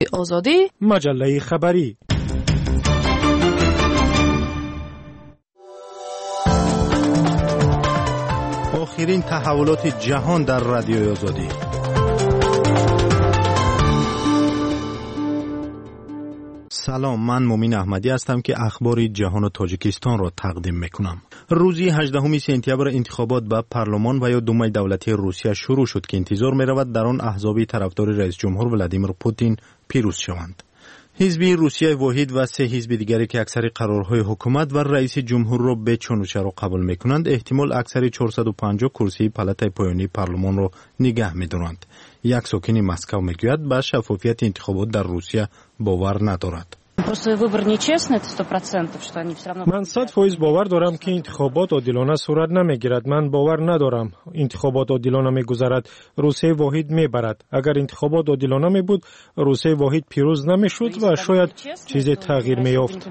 آزادی مجله خبری. آخرین تحولات جهان در رادیوی آزادی. سلام، من مومین احمدی هستم که اخبار جهان و تاجیکستان را تقدیم میکنم. روزی 18 سپتامبر انتخابات به پارلمان و یا دومای دولتی روسیه شروع شد که انتظار می‌رود در آن احزاب طرفدار رئیس جمهور ولادیمیر پوتین پیروز شوند. حزب روسیه واحد و سه حزب دیگری که اکثر قرارهای حکومت و رئیس جمهور را به چون و چرا قبول میکنند، احتمال اکثر 450 کرسی پالاتای پایانی پارلمان را نگه می‌دارند. یک ساکن مسکو میگوید به شفافیت انتخابات در روسیه باور ندارد. من 100% باور دارم که انتخابات عادلانه صورت نمیگیرد. من باور ندارم انتخابات عادلانه میگذرد. روسیه واحد میبرد. اگر انتخابات عادلانه می بود، روسیه واحد پیروز نمیشد و شاید چیزی تغییر میافت.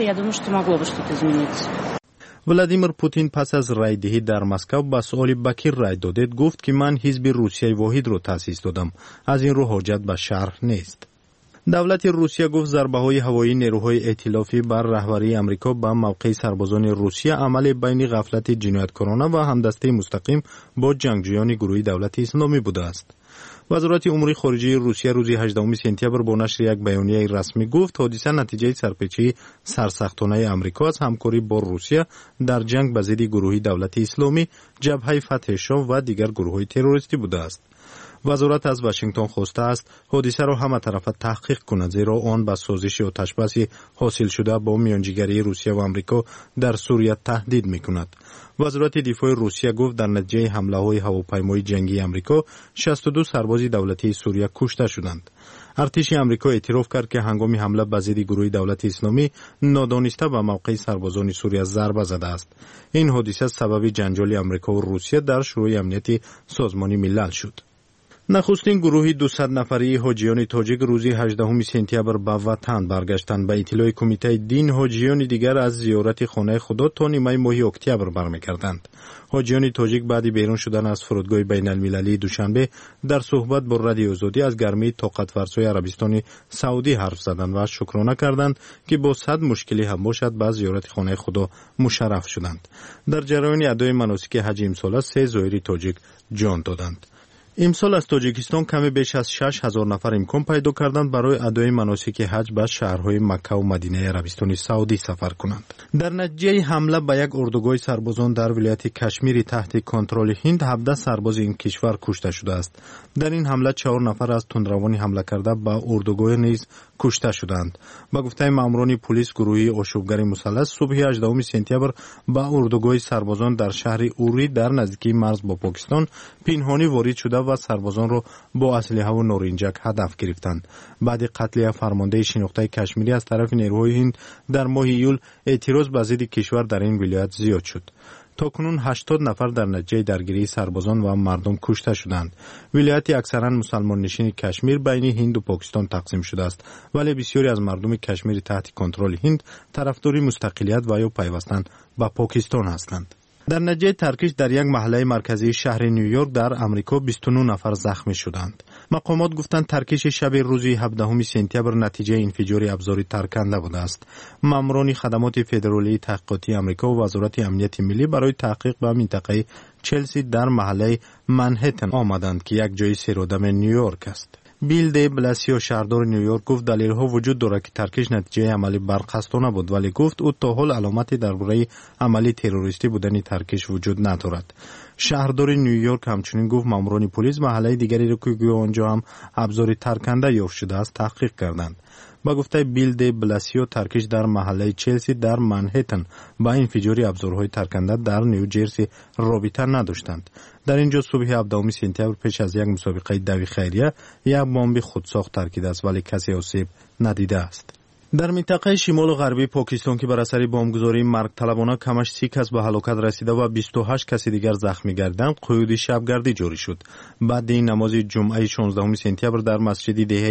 ولادیمیر پوتین پس از رای دهی در مسکو به سؤال بکیر رای دادید گفت که من حزب روسیه واحد را تأسیس دادم. از این رو حاجت به شرح نیست. دولت روسیه گفت ضربه‌های هوایی نیروهای ائتلافی بر رهبری آمریکا به موقع سربازان روسیه عمل بین غفلت جنایتکارانه و همدستی مستقیم با جنگجویان گروه دولت اسلامی بوده است. وزارت امور خارجه روسیه روز 18 سپتامبر با نشر یک بیانیه رسمی گفت حادثه نتیجه سرپیچی سرسختانه آمریکا از همکاری با روسیه در جنگ به ضد گروه دولت اسلامی، جبهه فتح شام و دیگر گروه‌های تروریستی بوده است. وزارت از واشنگتن خواسته است حادثه را همه طرفه تحقیق کند، زیرا آن به سازش آتشبسی حاصل شده با میانجیگری روسیه و آمریکا در سوریه تهدید میکند. وزارت دفاع روسیه گفت در نتیجه حمله‌های هواپیمای جنگی آمریکا 62 سرباز دولتی سوریه کشته شدند. ارتش آمریکا اعتراف کرد که هنگام حمله به ضد گروه دولت اسلامی نادانسته به موقع سربازان سوریه ضربه زده است. این حادثه سبب جنجال آمریکا و روسیه در شورای امنیت سازمان ملل شد. نخستین گروه 200 نفری حاجیان تاجیک روز 18 سپتامبر به وطن برگشتند. به اطلاع کمیته دین، حاجیان دیگر از زیارت خانه خدا تا نیمه ماه اکتبر برمیگردند. حاجیان تاجیک بعد بیرون شدن از فرودگاه بین المللی دوشنبه در صحبت با رادیو آزادی از گرمی طاقت فرسای عربستان سعودی حرف زدند و شکرانه کردند که با صد مشکلی هم باشد به زیارت خانه خدا مشرف شدند. در جریان ادای مناسک حج امسال 3 زائر تاجیک جان دادند. امسال از تاجیکستان کمی بیش از 6,000 نفر امکان پیدا کردند برای ادای مناسک حج به شهرهای مکه و مدینه عربستان سعودی سفر کنند. در نتیجه حمله به یک اردوگاه سربازان در ولایت کشمیر تحت کنترل هند 17 سرباز این کشور کشته شده است. در این حمله 4 نفر از تندروان حمله کرده به اردوگاه نیز کشته شدند. با گفته ماموران پلیس، گروهی آشوبگر مسلح صبح 18 سپتامبر به اردوگاه سربازان در شهر اوری در نزدیکی مرز با پاکستان پنهانی وارد شده و سربازان را با اسلحه و نارنجک هدف گرفتند. بعد قتل فرمانده شناخته کشمیری از طرف نیروهای هند در ماه ایول، اعتراض به ضد کشور در این ولایت زیاد شد. تاکنون 80 نفر در نتیجه درگیری سربازان و مردم کشته شدند. ولایت اکثرا مسلمان نشین کشمیر بین هند و پاکستان تقسیم شده است، ولی بسیاری از مردم کشمیر تحت کنترل هند طرفدار مستقلیت و یا پیوستن به پاکستان هستند. در نتیجه ترکش در یک محله مرکزی شهر نیویورک در امریکا 29 نفر زخمی شدند. مقامات گفتند ترکش شب روز 17 سپتامبر نتیجه انفجار ابزار ترکنده بوده است. ماموران خدمات فدرالی تحقیقاتی امریکا و وزارت امنیت ملی برای تحقیق به منطقه چلسی در محله منهتن آمدند که یک جای سیرودم نیویورک است. بیل دی بلاسیو شهردار نیویورک گفت دلیل‌ها وجود دارد که ترکش نتیجه عملی برقصدانه بود، ولی گفت او تا حال علامتی درباره عملی تروریستی بودن ترکش وجود ندارد. شهردار نیویورک همچنین گفت ماموران پلیس محله دیگری را که آنجا هم ابزار ترکنده یافت شده است تحقیق کردند. با گفته بیل دی بلاسیو ترکش در محله چلسی در منهتن با انفجار ابزارهای ترکنده در نیوجرسی رابطه نداشتند. در اینجا صبح 17 سپتامبر پیش از یک مسابقه دوی خیریه یک بمب خودساخت ترکیده است، ولی کسی آسیب ندیده است. در منطقه شمال و غربی پاکستان که بر اثر بمبگذاری مرگ طلبانه کمش 30 کس به هلاکت رسیده و 28 کس دیگر زخمی گردند، قیود شبگردی جاری شد. بعد این نماز جمعه 16 سپتامبر در مسجد دهه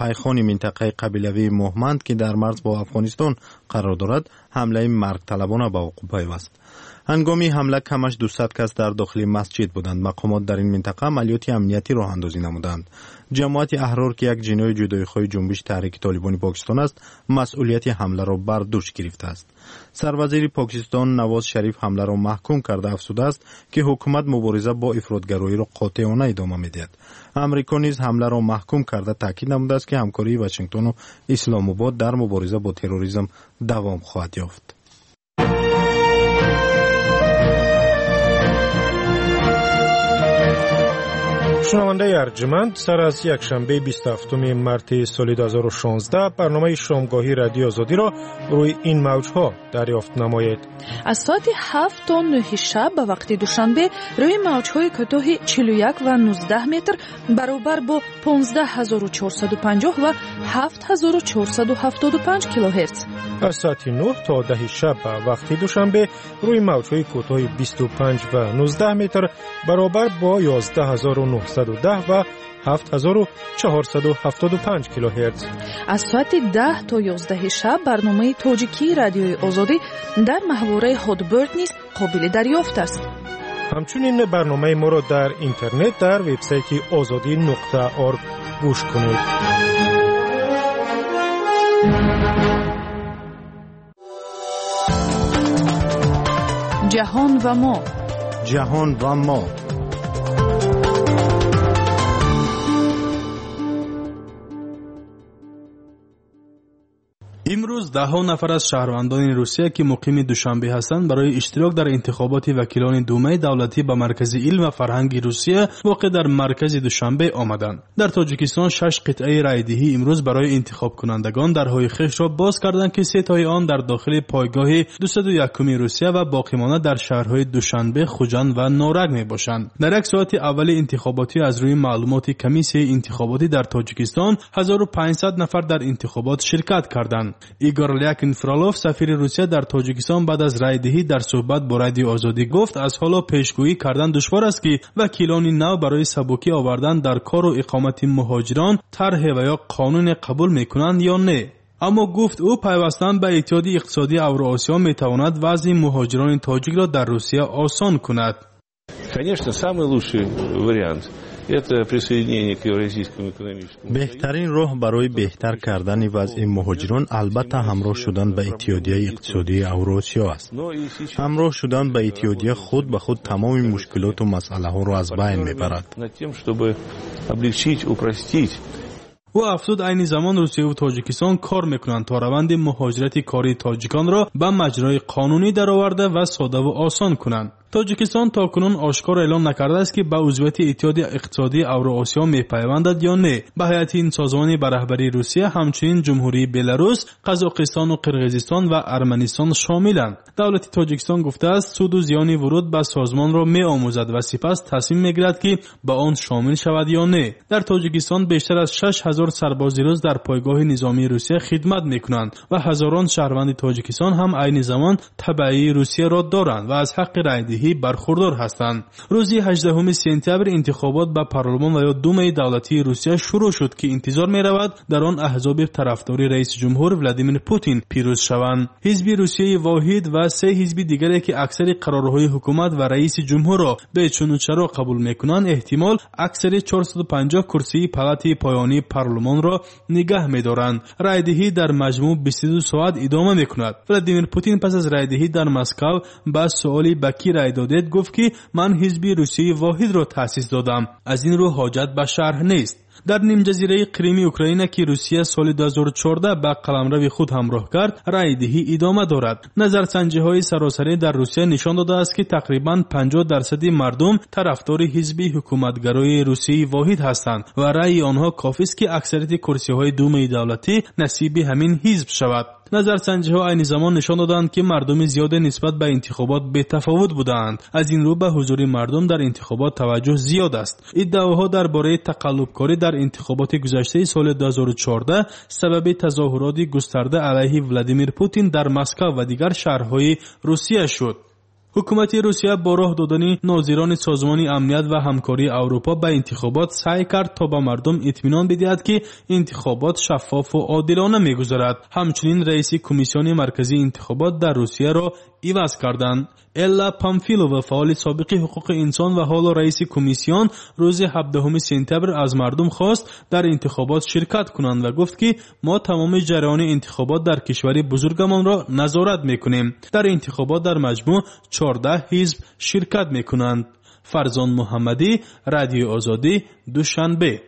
پیخان منطقه قبیلوی مهمند که در مرز با افغانستان قرار دارد حمله مرگ طلبانه به وقوع پیوست. هنگامی حمله کمش 200 کس در داخل مسجد بودند. مقامات در این منطقه عملیات امنیتی راه اندازی نمودند. جماعت احرار که یک جناح جدایی‌خواه جنبش تحریک طالبان پاکستان است، مسئولیت حمله را بر دوش گرفته است. سروزیر پاکستان نواز شریف حمله را محکوم کرده افزوده است که حکومت مبارزه با افراطگرایی را قاطعانه ادامه می‌دهد. امریکا نیز حمله را محکوم کرده تاکید نموده است که همکاری واشنگتن و اسلام آباد در مبارزه با تروریسم دوام خواهد یافت. شنونده ارجمند، سر از یک شنبه 27 مارس سال 2016 برنامه شامگاهی رادیو آزادی را روی این موجها دریافت نمایید. از ساعت 7 تا 9 شب به وقت دوشنبه روی موجهای کوتاه 41 و 19 متر برابر با 15450 و 7475 کیلوهرتز. از ساعت 9 تا 10 شب به وقت دوشنبه روی موجهای کوتاه 25 و 19 متر برابر با 11910 و 7475 کیلوهرتز. از ساعت 10 تا 11 شب برنامه تاجیکی رادیوی آزادی در محوره هادبرد نیز قابل دریافت است. همچنین برنامه ما را در اینترنت در وبسایت azadi.org گوش کنید. جهان و ما. جهان و ما. امروز ده‌ها نفر از شهروندان روسیه که مقیم دوشنبه هستند برای اشتراک در انتخابات وکیلان دومه دولتی به مرکز علم و فرهنگ روسیه واقع در مرکز دوشنبه آمدند. در تاجیکستان 6 قطعه رایدهی امروز برای انتخاب کنندگان درهای خویش را باز کردند که 3 تای آن در داخل پایگاه 201 روسیه و باقی مانده در شهرهای دوشنبه، خوجند و نارنگ میباشند. در یک ساعت اول انتخاباتی از روی معلومات کمیسیون انتخاباتی در تاجیکستان 1500 نفر در انتخابات شرکت کردند. ایگور لیاکین فرالوف سفیر روسیه در تاجیکستان بعد از رایدهی در صحبت با رادیو آزادی گفت از حالا پیشگویی کردن دشوار است که وکیلان نو برای سبکی آوردن در کار و اقامت مهاجران طرح و یا قانون قبول میکنند یا نه. اما گفت او پیوستن به اتحادیه اقتصادی اوراسیا میتواند وضع مهاجران تاجیک را در روسیه آسان کند. Конечно, самый лучший вариант это присоединение к Евразийскому экономическому. بهترین راه برای بهتر کردن وضع مهاجران البته همراه شدن به اتحادیه اقتصادی اوراسیا است. همراه شدن به اتحادیه خود به خود تمام مشکلات و مسئله ها را از بین میبرد. او افزود عین زمان روسیه و تاجیکستان کار میکنند تا روند مهاجرت کاری تاجیکان را به مجرای قانونی درآورده و ساده و آسان کنند. تاجیکستان تاکنون آشکار اعلام نکرده است که به عضویت اتحاد اقتصادی اوراسیا میپیوندد یا نه. به هیئت این سازمان به رهبری روسیه همچنین جمهوری بلاروس، قزاقستان و قرقیزستان و ارمنستان شاملند. دولت تاجیکستان گفته است سود و زیان ورود به سازمان را میآموزد و سپس تصمیم میگیرد که به آن شامل شود یا نه. در تاجیکستان بیشتر از 6000 سرباز روس در پایگاه نظامی روسیه خدمت میکنند و هزاران شهروند تاجیکستان هم عین زمان تبعی روسیه را دارند و از حق رایدهی برخوردار هستند. روز 18 سپتامبر انتخابات به پارلمان و یا دومه دولتی روسیه شروع شد که انتظار می رود در آن احزاب طرفداری رئیس جمهور ولادیمیر پوتین پیروز شوند. حزب روسیه واحد و 3 حزب دیگری که اکثر قرارهای حکومت و رئیس جمهور را به چونوچرا قبول میکنند احتمال اکثر 450 کرسی پالات پایانی پارلمان را نگه می‌دارند. رایدهی در مجموع 22 ساعت ادامه می‌کند. ولادیمیر پوتین پس از رایدهی در مسکو با سوالی به کی رای دادید گفت که من حزب روسیه واحد را تأسیس دادم. از این رو حاجت به شرح نیست. در نیم جزیره کریمی اوکراین که روسیه سال 2014 به قلمرو خود همراه کرد، رایدهی ادامه دارد. نظرسنجی‌های سراسری در روسیه نشان داده است که تقریباً 50% مردم طرفدار حزب حکومتگرای روسیه واحد هستند و رأی آنها کافی است که اکثریت کرسی‌های دومه دولتی نصیب همین حزب شود. نظرسنجی‌ها عین زمان نشان دادند که مردم زیاد نسبت به انتخابات بی‌تفاوت بودند. از این رو به حضور مردم در انتخابات توجه زیاد است. ادعاها درباره تقلب‌کاری در انتخابات گذشته سال 2014 سبب تظاهرات گسترده علیه ولادیمیر پوتین در مسکو و دیگر شهرهای روسیه شد. حکومت روسیه با راه دادن ناظران سازمان امنیت و همکاری اروپا به انتخابات سعی کرد تا به مردم اطمینان بدهد که انتخابات شفاف و عادلانه می‌گذرد. همچنین رئیس کمیسیون مرکزی انتخابات در روسیه را عوض کردند. الا پامفیلووا، فعال سابق حقوق انسان و حال رئیس کمیسیون، روز 17 سپتامبر از مردم خواست در انتخابات شرکت کنند و گفت که ما تمام جریان انتخابات در کشور بزرگمان را نظارت میکنیم. در انتخابات در مجموع 14 حزب شرکت میکنند. فرزان محمدی، رادیو آزادی، دوشنبه.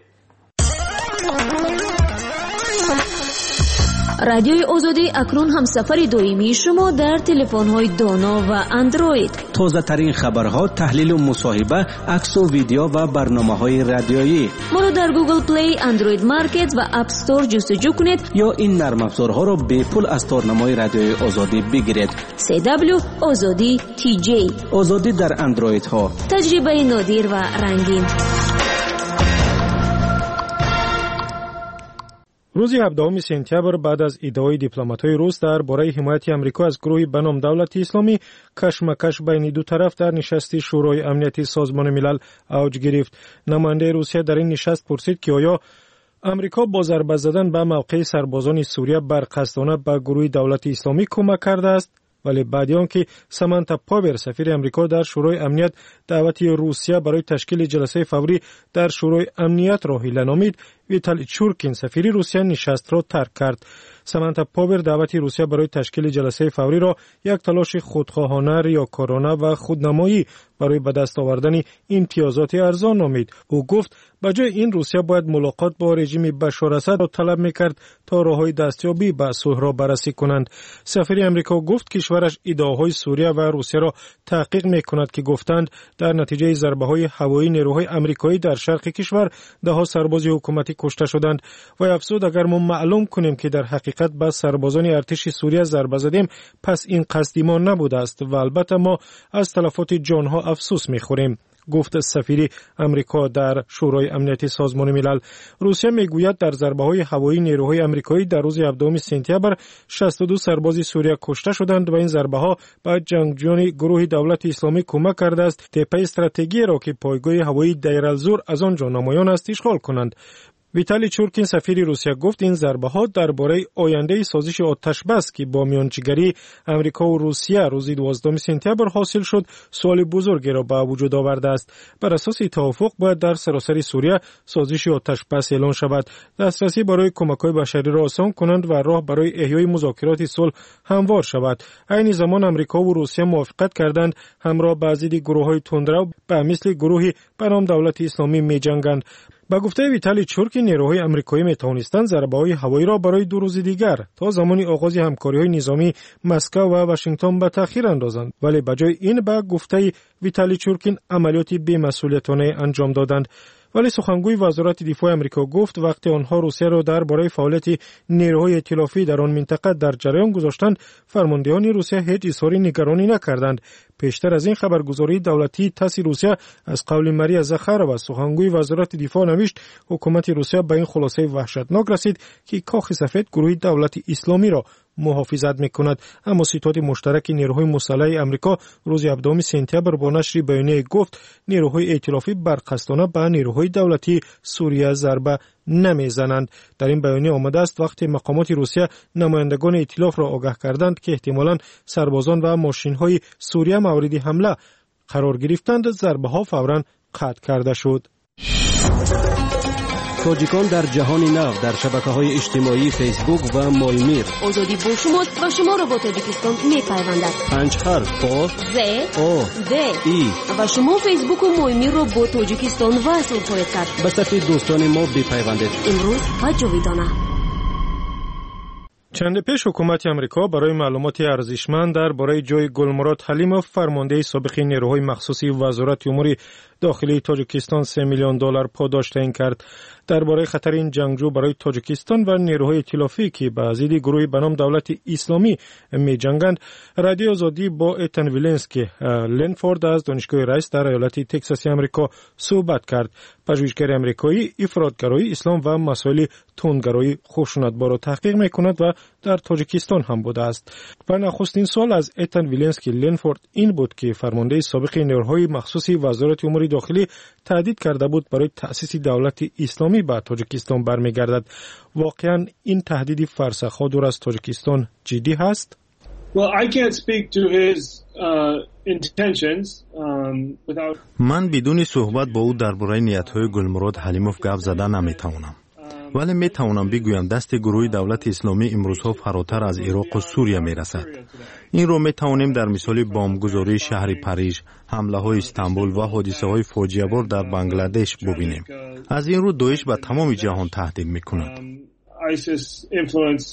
رادیوی آزادی اکنون هم سفر دائمی شما در تلفن‌های دانا و اندروید. تازه ترین خبرها، تحلیل و مصاحبه، عکس و ویدیو و برنامه‌های رادیویی. ما را در گوگل پلی، اندروید مارکت و اپ استور جستجو کنید یا این نرم افزارها را به پول از تارنمای رادیوی آزادی بگیرید. CW آزادی TJ، آزادی در اندروید ها. تجربه نادر و رنگین. روز 17 سپتامبر بعد از ادعای دیپلمات‌های روس درباره حمایت آمریکا از گروهی به نام دولت اسلامی، کشمکش بین دو طرف در نشست شورای امنیتی سازمان ملل اوج گرفت. نماینده روسیه در این نشست پرسید که آیا امریکا با ضربه زدن به موقع سربازان سوریه برقصدانه به گروه دولت اسلامی کمک کرده است؟ ولی بعد از آنکه سامانتا پاور، سفیر امریکا در شورای امنیت، دعوت روسیه برای تشکیل جلسه فوری در شورای امنیت را اعلام نمود، ویتالی چورکین، سفیر روسیه، نشست را ترک کرد. سامانتا پاور دعوت روسیه برای تشکیل جلسه فوری را یک تلاش خودخواهانه، ریاکارانه و خودنمایی برای به دست آوردن امتیازات ارزان نامید. او گفت بجای این روسیه باید ملاقات با رژیم بشار اسد را طلب میکرد تا راههای دستیابی به صلح را بررسی کنند. سفیر امریکا گفت کشورش ادعاهای سوریه و روسیه را تحقیق میکند که گفتند در نتیجه ضربه‌های هوایی نیروهای آمریکایی در شرق کشور ده‌ها سرباز حکومتی کشته شدند و افزود اگر ما معلوم کنیم که در حقیقت به سربازان ارتش سوریه ضربه زدیم، پس این قصدی ما نبوده است و البته ما از تلفات جانها افسوس میخوریم، گفت سفیر امریکا در شورای امنیتی سازمان ملل. روسیه میگوید در ضربه‌های هوایی نیروهای آمریکایی در روز 17 سپتامبر 62 سرباز سوریه کشته شدند و این ضربه‌ها به جنگجویان گروه دولت اسلامی کمک کرده است طی استراتژی را که پایگاه هوایی دیر الزور از آنجا نمایان است اشغال کنند. ویتالی چورکین، سفیر روسیه، گفت این ضربه‌ها درباره آینده سازش آتش بس که با میانجیگری امریکا و روسیه روز 12 سپتامبر حاصل شد، سوال بزرگی را به وجود آورده است. بر اساس توافق باید در سراسر سوریه سازش آتش بس اعلان شود، دسترسی برای کمک‌های بشری را آسان کنند و راه برای احیای مذاکرات صلح هموار شود. عین زمان امریکا و روسیه موافقت کردند همراه با ضد گروه‌های تندرو به مثل گروهی به نام دولت اسلامی می‌جنگند. با گفته ویتالی چورکین، نیروهای آمریکایی می‌توانستند ضربه‌های هوایی را برای 2 روز دیگر تا زمان آغاز همکاری‌های نظامی مسکو و واشنگتن به تأخیر اندازند، ولی بجای این با گفته ویتالی چورکین عملیاتی بی‌مسئولیتانه انجام دادند. ولی سخنگوی وزارت دفاع آمریکا گفت وقتی آنها روسیه را درباره فعالیت نیروهای ائتلافی در آن منطقه در جریان گذاشتند، فرماندهان روسیه هیچ اظهار نگرانی نکردند. پیشتر از این خبرگزاری دولتی تاس روسیه از قول ماریا زخارova، سخنگوی وزارت دفاع، نوشت حکومت روسیه به این خلاصه وحشتناک رسید که کاخ سفید گروه دولت اسلامی را محافظت میکند. اما ستاد مشترک نیروهای مسلح آمریکا روز 17 سپتامبر با نشر بیانیه گفت نیروهای ائتلافی برقصدانه به نیروهای دولتی سوریه ضربه نمیزنند. در این بیانیه آمده است وقتی مقامات روسیه نمایندگان ائتلاف را آگاه کردند که احتمالاً سربازان و ماشین‌های سوریه مورد حمله قرار گرفتند، ضربه‌ها فوراً قطع کرده شد. تاجیکان در جهان نو در شبکه‌های اجتماعی فیسبوک و مایمیر. آزادی با شماست و شما را با تاجیکستان می‌پیوندد. 5 حرف با ز او د ای و شما فیسبوک و مایمیر را با تاجیکستان وصل خواهید کرد. به صف دوستان ما بپیوندید. امروز و جاویدانه. چند پیش حکومت آمریکا برای معلومات ارزشمند درباره جای گلمراد حلیموف، فرمانده سابق نیروهای مخصوصی وزارت امور داخلی تاجیکستان، $3 میلیون پاداش تعیین کرد. درباره خطر این جنگجو برای تاجیکستان و نیروهای ائتلافی که به ضد گروهی به نام دولت اسلامی می‌جنگند، رادیو آزادی با ایتن ویلنسکی لنفورد از دانشگاه رایس در ایالت تگزاس آمریکا صحبت کرد. پژوهشگر آمریکایی افراطگرایی اسلام و مسائل تندگرایی خشونت‌بار را تحقیق می‌کند و در تاجیکستان هم بوده است. و نخستین سوال از ایتن ویلنسکی لنفورد این بود که فرمانده سابق نیروهای مخصوص وزارت امور داخلی تهدید کرده بود برای تأسیس دولت اسلامی به تاجیکستان برمیگردد. واقعا این تهدید فرسخ‌ها دور از تاجیکستان جدی هست؟ Well, I can't speak to his intentions without. من بدون صحبت با او درباره نیت‌های گلمراد حلیموف گپ زدن نمی‌توانم. ولی می‌توانم بگویم دست گروه دولت اسلامی امروزها فراتر از عراق و سوریه می‌رسد. این رو می‌توانیم در مثال بمبگذاری شهر پاریژ، حمله‌های استانبول و حادثه‌های فاجعه‌بار در بنگلادش ببینیم. از این رو داعش به تمام جهان تهدید می‌کند. ISIS influence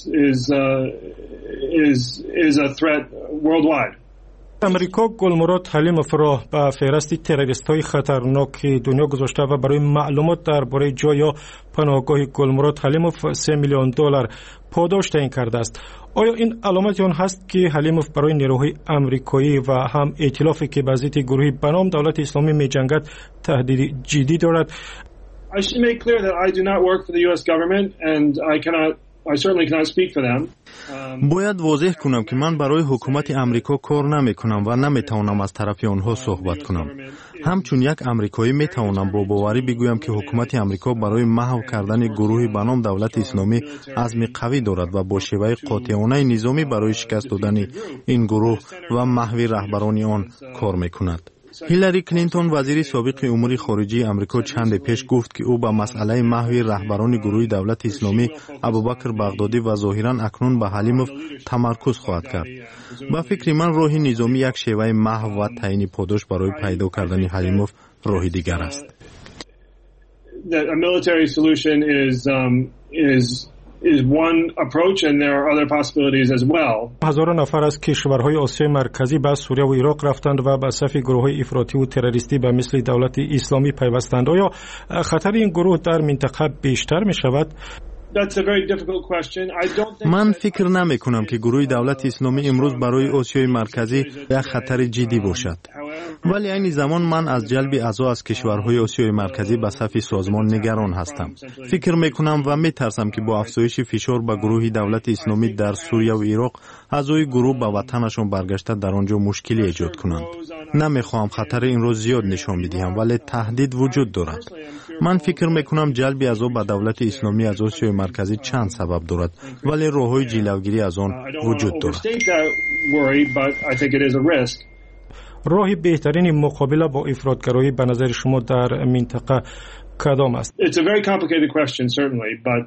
is a threat worldwide. امریکا گلمراد حلیموف را به فهرست تروریست‌های خطرناک دنیا گذاشته و برای معلومات درباره جای یا پناهگاه گلمراد حلیموف $3 میلیون پاداش تعیین کرده است. آیا این علامتی آن هست که حلیموف برای نیروهای آمریکایی و هم ائتلافی که به ضد گروهی به نام دولت اسلامی می‌جنگد تهدید جدی دارد؟ I should make clear that I do not work for the US government and I certainly cannot speak for them. باید واضح کنم که من برای حکومت امریکا کار نمی کنم و نمی توانم از طرف آنها صحبت کنم. همچون یک امریکایی می توانم با باوری بگویم که حکومت امریکا برای محو کردن گروهی به نام دولت اسلامی عزم قوی دارد و با شیوه قاطعانه نظامی برای شکست دادن این گروه و محو رهبران آن کار می کند. هیلاری کلینتون وزیر سابق امور خارجه آمریکا چند پیش گفت که او به مسئله محو رهبران گروه دولت اسلامی ابوبکر بغدادی و ظاهرا اکنون به حلیموف تمرکز خواهد کرد. با فکر من راه نظامی یک شیوه محو و تعیین پاداش برای پیدا کردن حلیموف راه دیگر است. is one approach and there are other possibilities as well. هزاران نفر از کشورهای آسیای مرکزی به سوریه و عراق رفتند و به صف گروه‌های افراطی و تروریستی به مثل دولت اسلامی پیوستند. آیا خطر این گروه در منطقه بیشتر می شود؟ من فکر نمی کنم که گروه دولت اسلامی امروز برای آسیای مرکزی یک خطر جدی باشد. ولی این زمان من از جلب اعضا از کشورهای آسیای مرکزی به صف سازمان نگران هستم. فکر می کنم و می ترسم که با افزایش فشار به گروه دولت اسلامی در سوریه و عراق اعضای گروه به وطنشان برگشته در آنجا مشکلی ایجاد کنند. نمی خواهم خطر این رو زیاد نشان بدهم ولی تهدید وجود دارد. من فکر می کنم جلب اعضا به دولت اسلامی از آسیای مرکزی چند سبب دارد ولی راه‌های جلوگیری از آن وجود دارد. راه بهترین مقابله با افراطگرایی به نظر شما در منطقه کدام است؟ It's a very complicated question certainly, but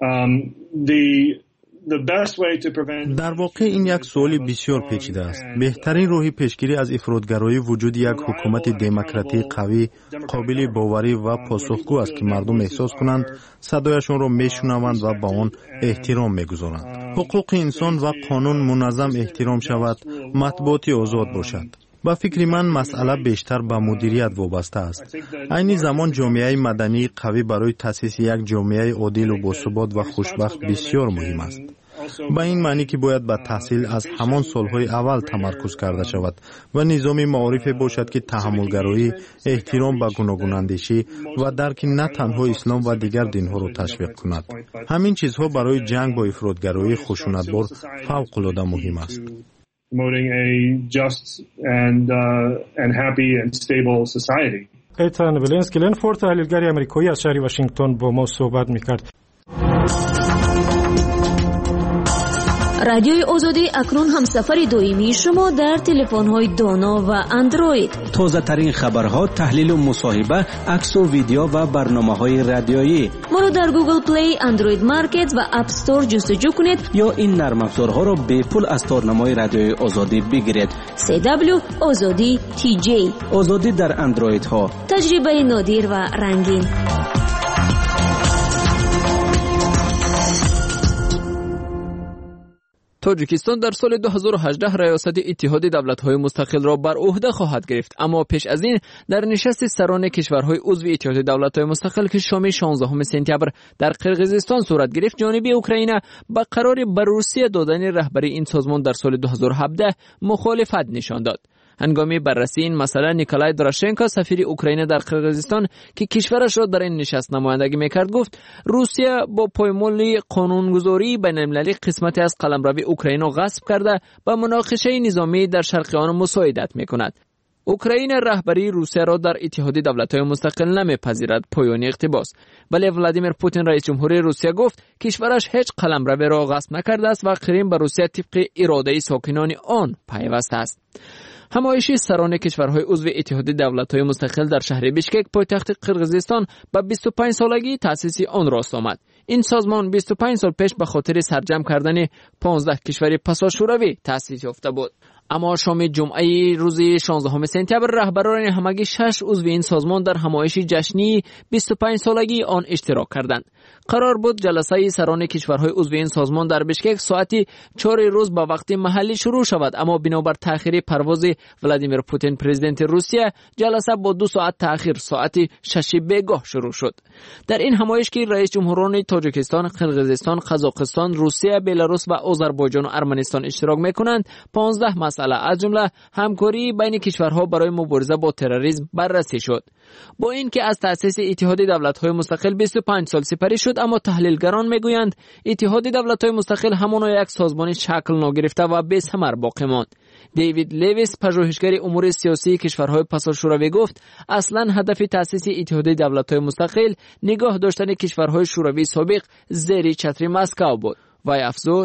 the best way to prevent. در واقع این یک سوال بسیار پیچیده است. بهترین راه پیشگیری از افراطگرایی وجود یک حکومت دموکراتی قوی، قابل باوری و پاسخگو است که مردم احساس کنند صدایشان را میشنوند و با آن احترام میگذارند. حقوق انسان و قانون منظم احترام شود، مطبوعات آزاد باشد. با فکر من مسئله بیشتر به مدیریت وابسته است. این زمان جامعه مدنی قوی برای تأسیس یک جامعه عادل و باثبات و خوشبخت بسیار مهم است. با این معنی که باید به تحصیل از همان سالهای اول تمرکز کرده شود و نظام معارفی باشد که تحملگرایی، احترام به گوناگون اندیشی و درک نه تنها اسلام و دیگر دینها را تشویق کند. همین چیزها برای جنگ با افراطگرایی خشونتبار فوق‌العاده مهم است. Promoting a just and happy and stable society. ایتن ویلنسکی لنفورد تحلیلگر آمریکایی از شهر واشنگتن با ما صحبت می‌کرد. رادیوی آزادی اکنون همسفر دائمی شما در تلفن‌های دانا و اندروید. تازه ترین خبرها، تحلیل و مصاحبه، عکس و ویدیو و برنامه‌های رادیویی. ما رو در گوگل پلی، اندروید مارکت و اپ استور جستجو کنید یا این نرم افزارها را به پول از تارنمای رادیوی آزادی بگیرید. CW آزادی TJ. آزادی در اندروید ها. تجربه نادر و رنگین. تاجیکستان در سال 2018 ریاست اتحاد دولت‌های مستقل را بر عهده خواهد گرفت، اما پیش از این در نشست سران کشورهای عضو اتحاد دولت‌های مستقل که شام 16 سپتامبر در قرقیزستان صورت گرفت، جانب اوکراین با قرار بر روسیه دادن رهبری این سازمان در سال 2017 مخالفت نشان داد. هنگام بررسی این مسئله نیکولای دوراشنکو سفیر اوکراین در قرقیزستان که کشورش را در این نشست نمایندگی میکرد گفت روسیه با پایمال قانونگذاری بین‌المللی قسمتی از قلمرو اوکراین را غصب کرده با مناقشه نظامی در شرق آن مساعدت میکند. اوکراین رهبری روسیه را در اتحاد دولت‌های مستقل نمیپذیرد پایان اقتباس. ولی ولادیمیر پوتین رئیس جمهوری روسیه گفت کشورش هیچ قلمرو را غصب نکرده است و کریم به روسیه طبق اراده ساکنان آن پیوسته است. همایش سران کشورهای عضو اتحاد دولت‌های مستقل در شهر بیشکک پایتخت قرقیزستان به 25 سالگی تأسیس آن راست آمد. این سازمان 25 سال پیش به خاطر سرجم کردن 15 کشور پساشوروی تأسیس یافته بود. اما شام جمعه روز 16 سپتامبر رهبران همگی 6 عضو این سازمان در همایش جشنی 25 سالگی آن اشتراک کردند. قرار بود جلسه سران کشورهای عضو این سازمان در بیشکک ساعت 4 روز با وقت محلی شروع شود، اما بنابر تأخیر پرواز ولادیمیر پوتین پرزیدنت روسیه جلسه با 2 ساعت تأخیر ساعت 6 بیگاه شروع شد. در این همایش که رئیس جمهوران تاجیکستان، قرقیزستان، قزاقستان، روسیه، بلاروس و آذربایجان و ارمنستان اشتراک میکنند 15 مسئله از جمله همکاری بین کشورها برای مبارزه با تروریسم بررسی شد. با اینکه از تأسیس اتحاد دولت‌های مستقل 25 سال سپری شد، اما تحلیلگران میگویند اتحاد دولت‌های مستقل همانا یک سازمان شکل نگرفته و بی‌ثمر باقی ماند. دیوید لیویس پژوهشگر امور سیاسی کشورهای پساشوروی گفت اصلا هدف تأسیس اتحاد دولت‌های مستقل نگاه داشتن کشورهای شوروی سابق زیر چتر مسکو بود. وی افزود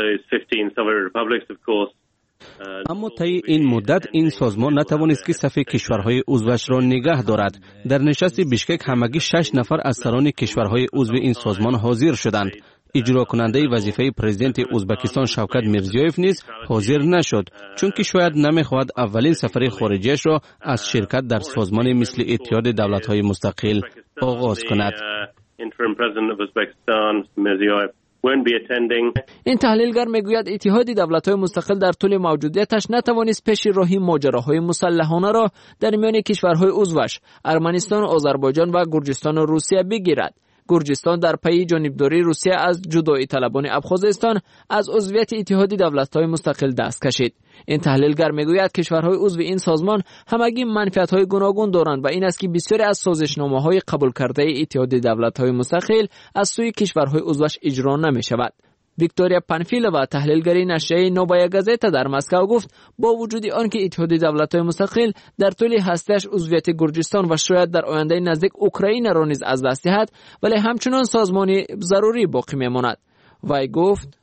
اما طی این مدت این سازمان نتوانست که صف کشورهای عضوش را نگه دارد. در نشست بیشکک همگی 6 نفر از سران کشورهای عضو این سازمان حاضر شدند. اجرا کننده وظیفه پرزیدنت ازبکستان شوکت میرزیویف نیز حاضر نشد، چون که شاید نمیخواهد اولین سفر خارجیش را از شرکت در سازمان مثل اتحاد دولت‌های مستقل آغاز کند. این تحلیلگر میگوید اتحاد دولت‌های مستقل در طول موجودیتش نتوانست پیش راهی ماجراهای مسلحانه را در میان کشورهای عضوش ارمنستان، آذربایجان و گرجستان و روسیه بگیرد. گرجستان در پی جانبداری روسیه از جدایی طلبان ابخازستان از عضویت اتحاد دولت‌های مستقل دست کشید. این تحلیلگر میگوید کشورهای عضو این سازمان همگی منفعت‌های گوناگون دارند و این است که بسیاری از سازشنامه‌های قبول کرده اتحاد دولت‌های مستقل از سوی کشورهای عضوش اجرا نمی‌شود. ویکتوریا پانفیلووا تحلیلگر نشریه نوبایا گازتا در مسکو گفت با وجود آنکه اتحاد دولت‌های مستقل در طول هسته‌اش عضویت گرجستان و شاید در آینده نزدیک اوکراین را نیز از دست دهد، ولی همچنان سازمانی ضروری باقی میماند. وی گفت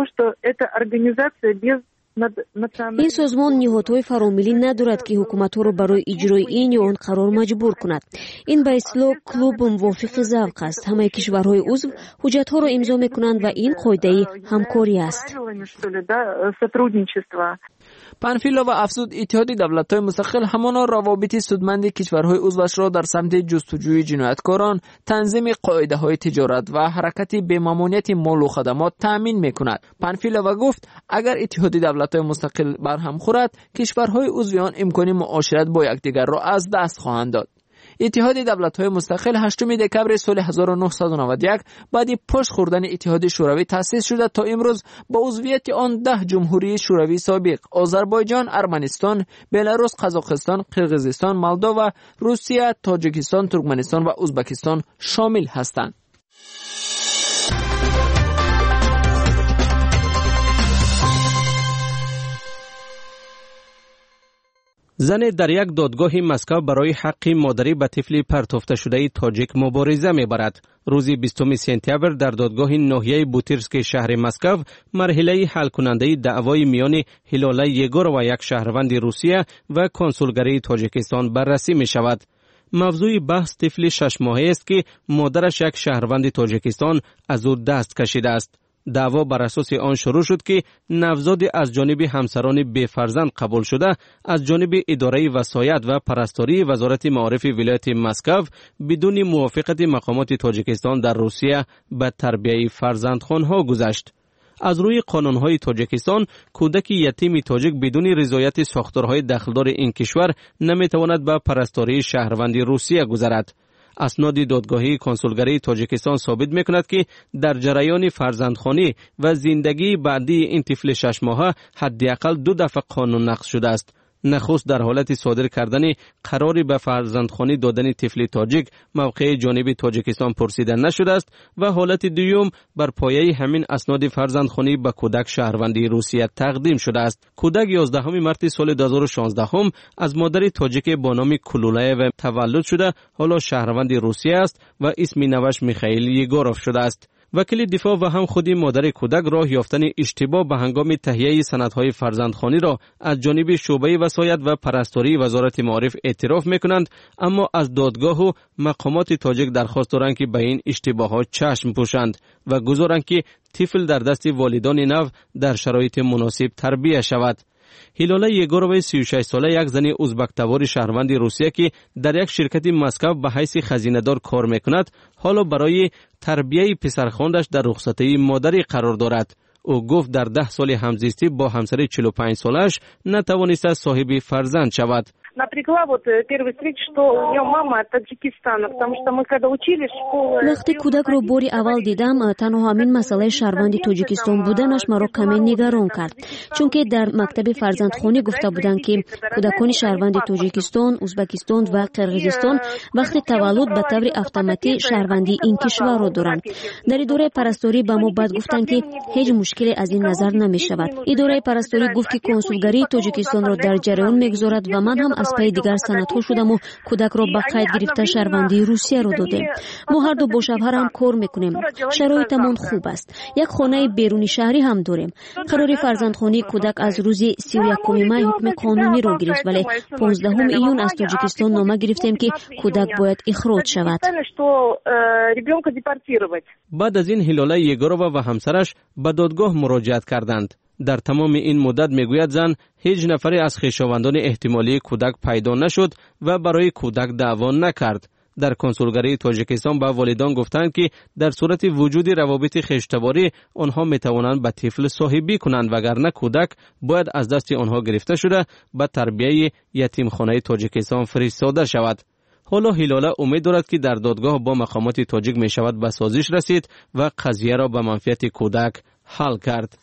این سازمان نهادهای فراملی ندارد که حکومت‌ها را برای اجرای این یا آن قرار مجبور کند. این به اصطلاح کلوب موافق ذوق است. همه کشورهای عضو حجت‌ها را امضا می‌کنند و این قاعده همکاری است. پانفیلووا افزود اتحاد دولت‌های مستقل همانا روابط سودمند کشورهای عضوش را در سمت جستجوی جنایتکاران، تنظیم قاعده‌های تجارت و حرکت بی‌ممانعت مال و خدمات تأمین می‌کند. پانفیلووا گفت اگر اتحاد دولت‌های مستقل برهم خورد، کشورهای عضو آن امکان معاشرت با یکدیگر را از دست خواهند داد. اتحاد دولت‌های مستقل 8 دکمبر سال 1991 بعد پشت خوردن اتحاد شوروی تأسیس شده تا امروز با عضویت آن 10 جمهوری شوروی سابق آذربایجان، ارمنستان، بلاروس، قزاقستان، قرقیزستان، مولداوا، روسیه، تاجیکستان، ترکمنستان و ازبکستان شامل هستند. زن در یک دادگاه مسکو برای حق مادری به طفل پرتافته شده تاجیک مبارزه می‌برد. روز 20 سپتامبر در دادگاه ناحیه بوتیرسک شهر مسکو مرحله حل کننده دعوای میان هلاله یگور و یک شهروند روسیه و کنسولگری تاجیکستان بررسی می‌شود. موضوع بحث طفل 6 ماهه است که مادرش یک شهروند تاجیکستان از او دست کشیده است. دعوا بر اساس آن شروع شد که نوزاد از جانب همسران بی‌فرزند قبول شده از جانب اداره وصایت و پرستاری وزارت معارف ولایت مسکو بدون موافقت مقامات تاجیکستان در روسیه به تربیت فرزندخوان‌ها گذشت. از روی قانون‌های تاجیکستان کودک یتیم تاجیک بدون رضایت ساختارهای دخلدار این کشور نمی‌تواند به پرستاری شهروند روسیه گذرد. اسناد دادگاهی کنسولگری تاجیکستان ثابت می‌کند که در جریان فرزندخوانی و زندگی بعدی این طفل 6 ماهه حداقل 2 دفعه قانون نقض شده است. نخست در حالت صادر کردن قراری به فرزندخوانی دادن طفل تاجیک موقع جانب تاجیکستان پرسیده نشده است و حالت دوم بر پایه همین اسناد فرزندخوانی به کودک شهروندی روسیه تقدیم شده است. کودک 11 مارس سال 2016 از مادر تاجیک با نام کلولایو تولد شده، حالا شهروند روسیه است و اسم نوش میخائیل یگوروف شده است. وکیل دفاع و هم خودی مادر کودک راه یافتن اشتباه به هنگام تهیه سندهای فرزندخوانی را از جانب شعبه وصایت و پرستاری وزارت معارف اعتراف میکنند، اما از دادگاه و مقامات تاجیک درخواست دارند که به این اشتباهات چشم پوشند و گذارند که طفل در دست والدان نو در شرایط مناسب تربیت شود. هیلالا یگورووا 36 ساله یک زن ازبک تبار شهروند روسیه که در یک شرکت مسکو به حیث خزینه‌دار کار میکند، حالا برای تربیت پسرخواندش در رخصتی مادری قرار دارد. او گفت در 10 سال همزیستی با همسر 45 سالش نتوانسته صاحب فرزند شود. وقتی کودک رو باری اول دیدم، تنها همین مسئله شهروندی تاجیکستان بودنش مرا کمی نگران کرد، چون که در مکتب فرزندخوانی گفته بودند که کودکان شهروندی تاجیکستان، ازبکستان و قرقیزستان وقتی تولد به طور اتوماتیک شهروندی این کشور را دارند. در اداره پرستاری به ما بعد گفتند که هیچ مشکلی از این نظر نمی شود. اداره پرستاری گفت که کنسولگری تاجیکستان را در جریان میگذارد و من هم از پای دیگر سندها شدم و کودک را به قید گرفته شهروندی روسیه را دادیم. ما هر دو با شوهر هم کار میکنیم. شرایطمان خوب است. یک خانه بیرونی شهری هم داریم. قرار فرزندخوانی کودک از روز 31 می حکم قانونی را گرفت، ولی 15 ایون از تاجیکستان نامه گرفتیم که کودک باید اخراج شود. بعد از این هیلالا یگورووا و همسرش به دادگاه مراجعت کردند. در تمام این مدت میگوید زن هیچ نفری از خویشاوندان احتمالی کودک پیدا نشد و برای کودک دعوا نکرد. در کنسولگری تاجیکستان به والدان گفتند که در صورت وجود روابط خویشتباری آنها میتوانند به طفل صاحبی کنند، وگرنه کودک باید از دست آنها گرفته شده به تربیت یتیمخانه تاجیکستان فرستاده شود. حالا هیلالا امید دارد که در دادگاه با مقامات تاجیک می شود به سازش رسید و قضیه را به منفعت کودک حل کرد.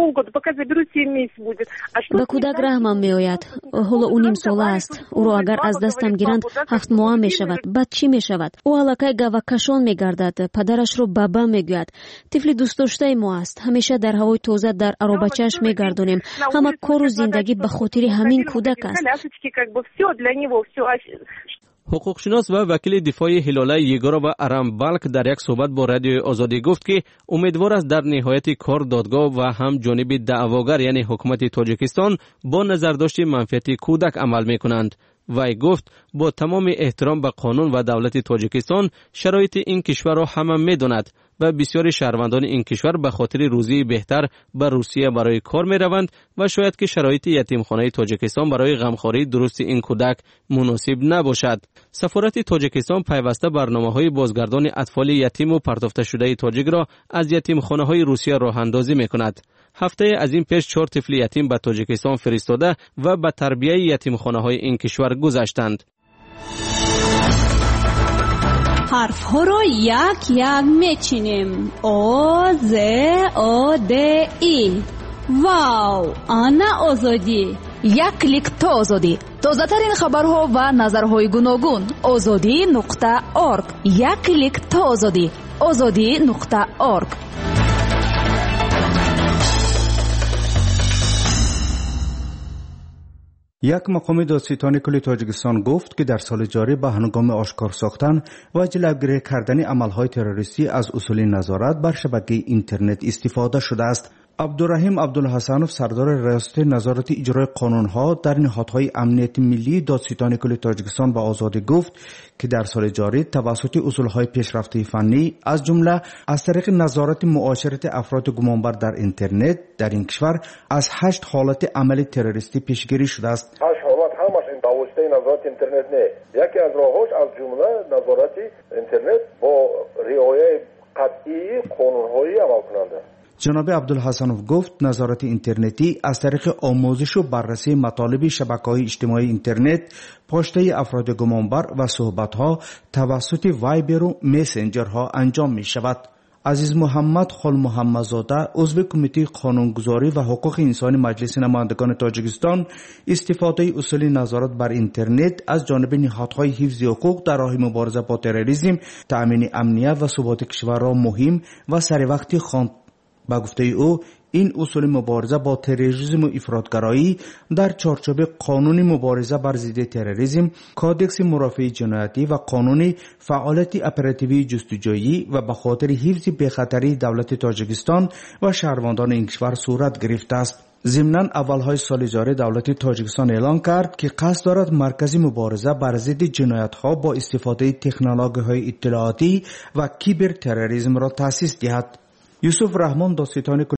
به کودک رحمم می آید. حالا او نیم ساله است. او را اگر از دستم گیرند 7 ماه می شود. بعد چی می شود؟ او علاقه گاوکشان می گردد. پدرش را بابا می گوید. طفل دوست داشته ما است. همیشه در هوای تازه در آروبچه‌اش می گردانیم. همه کار و زندگی به خاطر همین کودک است. حقوقشناس و وکیل دفاع هیلالا یگورووا ارام بالک در یک صحبت با رادیو آزادی گفت که امیدوار است در نهایت کار دادگاه و هم جانب دعواگر یعنی حکومت تاجیکستان با نظرداشت منفعت کودک عمل میکنند. وی گفت با تمام احترام به قانون و دولت تاجیکستان شرایط این کشور را همه میداند و بسیاری شهروندان این کشور به خاطر روزی بهتر به روسیه برای کار می روند و شاید که شرایط یتیمخانه تاجیکستان برای غمخواری درست این کودک مناسب نباشد. سفارت تاجیکستان پیوسته برنامه‌های بازگردان اطفال یتیم و پرتافته شده تاجیک را از یتیمخانه‌های روسیه راه اندازی می‌کند. هفته از این پیش 4 طفل یتیم به تاجیکستان فرستاده و به تربیت یتیمخانه‌های این کشور گذاشتند. حرف ها رو یک یک میچینیم. او ز او د ای. واو، آنا آزادی. یک کلیک تا آزادی. تازه ترین خبرها و نظرهای گوناگون. azadi.org. یک کلیک تا آزادی. azadi.org. یک مقام دادستانی کل تاجیکستان گفت که در سال جاری به هنگام آشکار ساختن و جلوگیری کردن عملهای تروریستی از اصول نظارت بر شبکه اینترنت استفاده شده است. عبدالرحیم عبدالحسنوف سردار ریاست نظارت اجرای قانونها در نهادهای امنیت ملی دادستانی کل تاجیکستان به آزادی گفت که در سال جاری توسط اصولهای پیشرفته فنی از جمله از طریق نظارت معاشرت افراد گمانبر در اینترنت در این کشور از 8 حالت عمل تروریستی پیشگیری شده است. 8 حالت همش این توسط نظارت اینترنت نه. یکی از راهاش از جمله نظارت اینترنت با رعایت قطعی قانونهای عمل کننده. جناب عبدالحسنوف گفت نظارت اینترنتی از طریق آموزش و بررسی مطالب شبکه‌های اجتماعی اینترنت، پاشته افراد گمانبر و صحبت‌ها توسط وایبر و مسنجرها انجام می شود. عزیز محمد خال محمدزاده عضو کمیته قانونگذاری و حقوق انسانی مجلس نمایندگان تاجیکستان استفاده اصول نظارت بر اینترنت از جانب نهادهای حفظ حقوق در راه مبارزه با تروریسم، تأمین امنیت و ثبات کشور را مهم و سریع خواند. با گفته او این اصول مبارزه با تروریسم و افراطگرایی در چارچوب قانون مبارزه بر ضد تروریسم، کادکس مرافعه جنایتی و قانون فعالیت اپراتیوی جستجویی و به خاطر حفظ بی‌خطری دولت تاجیکستان و شهروندان این کشور صورت گرفته است. ضمناً اولهای سال جاری دولت تاجیکستان اعلان کرد که قصد دارد مرکز مبارزه بر ضد جنایت‌ها با استفاده تکنولوژی‌های اطلاعاتی و کیبر تروریسم را تأسیس دهد. یوسف رحمان داستان